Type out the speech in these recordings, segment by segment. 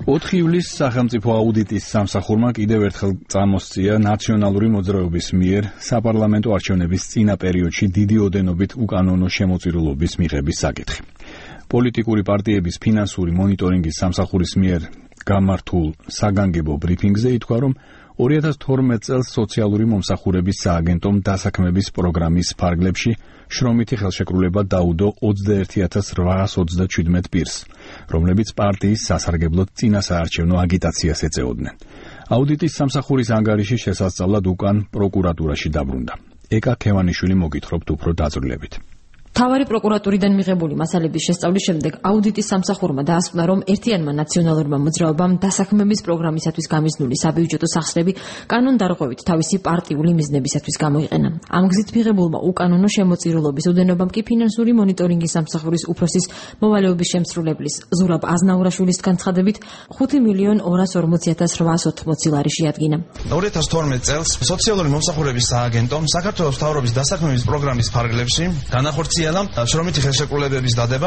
4 ივლისს სახელმწიფო აუდიტის სამსახურმა კიდევ ერთხელ წამოსწია ნაციონალური მოძრაობის მიერ საპარლამენტო არჩევნების წინა პერიოდში დიდი ოდენობით უკანონო შემოწირულობის მიღების საკითხი. პოლიტიკური პარტიების ფინანსური მონიტორინგის სამსახურის მიერ გამართულ საგანგებო ბრიფინგზე ითქვა, რომ 2012 წელს სოციალური მომსახურების სააგენტომ დასაქმების პროგრამის ფარგლებში შრომითი ხელშეკრულება დაუდო 21,827 პირს, რომლებიც პარტიის სასარგებლოდ წინასაარჩევნო აგიტაციას ეწეოდნენ. აუდიტის სამსახურის ანგარიში შესასწავლად უკან პროკურატურაში დაბრუნდა. ეკა ქევანიშვილი მოგითხრობთ უფრო დაწვრილებით. მთავარი პროკურატურიდან მიღებული მასალების შესწავლის შემდეგ აუდიტის სამსახურმა დაასკვნა, რომ ერთიანმა ნაციონალურმა მოძრაობამ დასაქმების პროგრამისათვის გამიზნული საბიუჯეტო სახსრები კანონდარღვევით თავისი პარტიული მიზნებისათვის გამოიყენა. ამ გზით მიღებულმა უკანონო შემოწირულობის ოდენობამ კი ფინანსური მონიტორინგის სამსახურის უფროსის მოვალეობის შემსრულებლის ზურაბ აზნაურაშვილის განცხადებით 5,240,880 ლარი შეადგინა. 2012 წელს სოციალური მომსახურების სააგენტომ საქართველოს მთავრობის დასაქმების პროგრამის ფარგლებში განახორციელა შრომითი ხელშეკრულებების დადება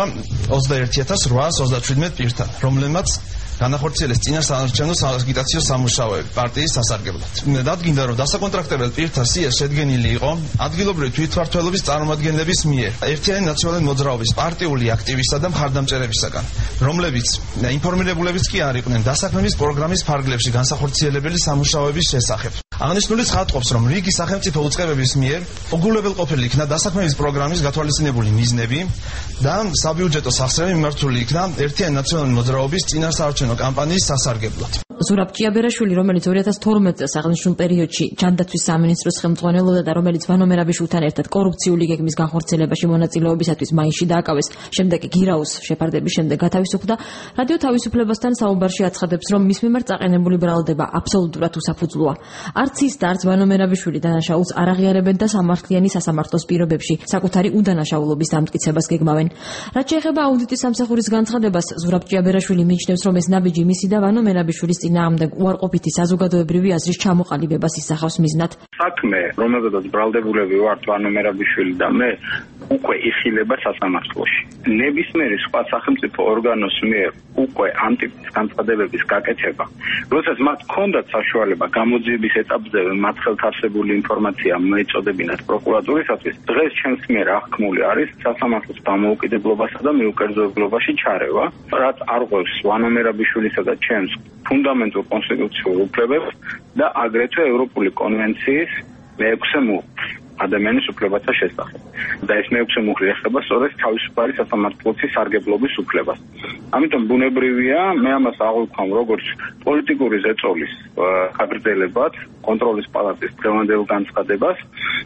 21,827 პირთან, რომლებმაც განახორციელეს წინასაარჩევნო აგიტაციო სამუშაოები პარტიის სასარგებლოდ. დადგინდა, რომ დასაკონტრაქტებელ პირთა სია შედგენილი იყო ადგილობრივი თვითმმართველობის წარმომადგენლების მიერ ერთიანი ნაციონალური მოძრაობის პარტიული აქტივისტთა და მხარდამჭერებისაგან, რომლებიც ინფორმირებულებიც კი არ იყვნენ დასაქმების პროგრამის ფარგლებში განსახორციელებელი სამუშაოების შესახებ. აღნიშნული ცხადყოფს, რომ რიგი სახელმწიფო უწყებების მიერ უგულებელყოფილი იქნა დასაქმების პროგრამის გათვალისწინებული მიზნები და საბიუჯეტო სახსრები მიმართული იქნა ერთიანი ნაციონალური მოძრაობის წინასაარჩევნო კამპანიის სასარგებლოდ. ზურაბ ჭიაბერაშვილი, რომელიც 2012 წელს აღნიშნულ პერიოდში ჯანდაცვის სამინისტროს ხელმძღვანელობდა და რომელიც ვანო მერაბიშვილთან ერთად კორუფციული გეგმის განხორციელებაში მონაწილეობისათვის მაისში დააკავეს, შემდეგ გირაუს შეფარდების შემდეგ გათავისუფლდა, რადიო თავისუფლებასთან საუბარში აცხადებს, რომ მის მიმართ წაყენებული ბრალდება აბსოლუტურად უსაფუძვლოა. არც ის და არც ვანო მერაბიშვილი დანაშაულს არ აღიარებენ და სამართლიანი სასამართლოს პირობებში საკუთარი უდანაშაულობის დამტკიცებას გეგმავენ. რაც შეეხება აუდიტის სამსახურის განცხადებას, ზურაბ ჭიაბერაშვილი მიიჩნევს, რომ ეს ნაბიჯი მისი და ვანო მერაბიშვილის წინააღმდეგ უარყოფითი საზოგადოებრივი აზრის ჩამოყალიბებას ისახავს მიზნად. საქმე, რომელზედაც ბრალდებულები ვართ ვანო მერაბიშვილი და მე, უკვე იხილება სასამართლოში. ნებისმიერი სხვა სახელმწიფო ორგანოს მიერ უკვე ამ ტიპის განცხადებების გაკეთება, როდესაც მათ ჰქონდათ საშუალება გამოძიების ეტაპზე მათ ხელთ არსებული ინფორმაცია მოეწოდებინათ პროკურატურისათვის, დღეს ჩემს მიერ აღქმული არის სასამართლოს დამოუკიდებლობასა და მიუკერძოებლობაში ჩარევა, რაც არღვევს ვანო მერაბიშვილისა და ჩემს ფუნდამენტურ კონსტიტუციურ უფლებებს და აგრეთვე ევროპული კონვენციის მე-6 მუხლს ადამიანის უფლებათა შესახებ. და ეს მე-6 მუხლი ეხება სწორედ თავისუფალი სასამართლოების სარგებლობის უფლებას. ამიტომ ბუნებრივია მე ამას აღვიქვამ როგორც პოლიტიკური ზეწოლის გაგრძელებად, კონტროლის პალატის დღევანდელ განცხადებას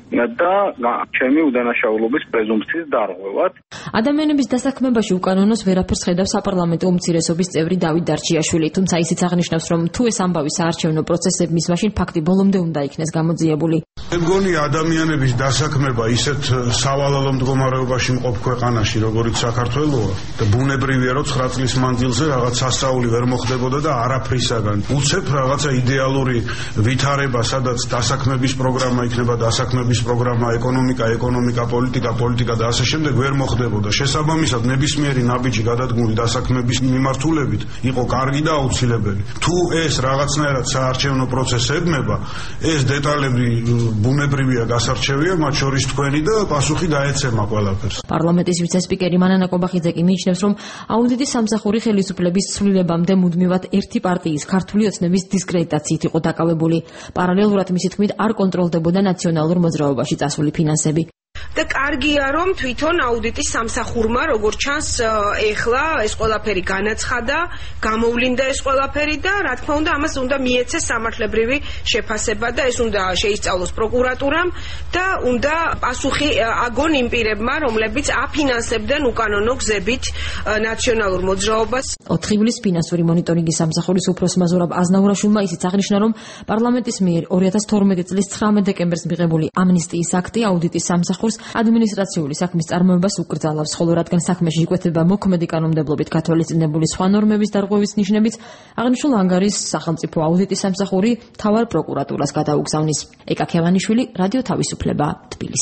და ჩემი უდანაშაულობის პრეზუმპციის დარღვევად. ადამიანების დასაქმებაში უკანონოს ვერაფერს ხედავს საპარლამენტო უმცირესობის წევრი დავით დარჩიაშვილი, თუმცა ისიც აღნიშნავს, რომ თუ ეს ამბავი საარჩევნო პროცესების მის მაშინ ფაქტი ბოლომდე უნდა იქნეს გამოძიებული. მე მგონი ადამიანების დასაქმება ისეთ სავალალო მდგომარეობაში მყოფ ქვეყანაში, როგორიც საქართველოა და ბუნებრივია, რომ 9 წლის მანძილზე რაღაც სასწაული ვერ მოხდებოდა და არაფრისაგან. უცებ რაღაცა იდეალური ვითარება, სადაც დასაქმების პროგრამა იქნება, დასაქმების პროგრამა, ეკონომიკა, პოლიტიკა და ასე შემდეგ ვერ მოხდებოდა. შესაბამისად, ნებისმიერი ნაბიჯი გადადგმული დასაქმების მიმართულებით იყო კარგი და აუცილებელი. თუ ეს რაღაცნაირად საარჩევნო პროცესს ებმება, ეს დეტალები ბუნებრივია გასარჩევია, მათ შორის თქვენი და პასუხი დაეცემა ყველაფერს. პარლამენტის ვიცე-სპიკერი მანანა კობახიძე კი მიიჩნევს, რომ აუდიტის სამსახური ხელისუფლების ცვლილებამდე მუდმივად ერთი პარტიის ქართული ოცნების დისკრედიტაციით იყო დაკავებული. პარალელურად მისი თქმით არ კონტროლდებოდა ნაციონალურ მოძრაობაში წასული ფინანსები. და კარგია, რომ თვითონ აუდიტის სამსახურმა, როგორც ჩანს, ეხლა ეს ყველაფერი განაცხადა, გამოვლინდა ეს ყველაფერი და რა თქმა უნდა, ამას უნდა მიეცეს სამართლებრივი შეფასება და ეს უნდა შეისწავლოს პროკურატურამ და უნდა პასუხი აგონ იმ პირებმა, რომლებიც აფინანსებდნენ უკანონო გზებით ნაციონალურ მოძრაობას. 4 ივლისს ფინანსური მონიტორინგის სამსახურის უფროსმა ზურაბ აზნაურაშვილმა ისიც აღნიშნა, რომ პარლამენტის მიერ 2012 წლის 19 დეკემბერს მიღებული ამნისტიის აქტი აუდიტის სამსახურს ადმინისტრაციული საქმის წარმოებას უკრძალავს, ხოლო რადგან საქმეში იკვეთება მოქმედი კანონმდებლობით გათვალისწინებული სხვა ნორმების დარღვევის ნიშნებით, აღნიშნულ ანგარიშს სახელმწიფო აუდიტის სამსახური მთავარ პროკურატურას გადაუგზავნის. ეკა ქევანიშვილი, რადიო თავისუფლება, თბილისი.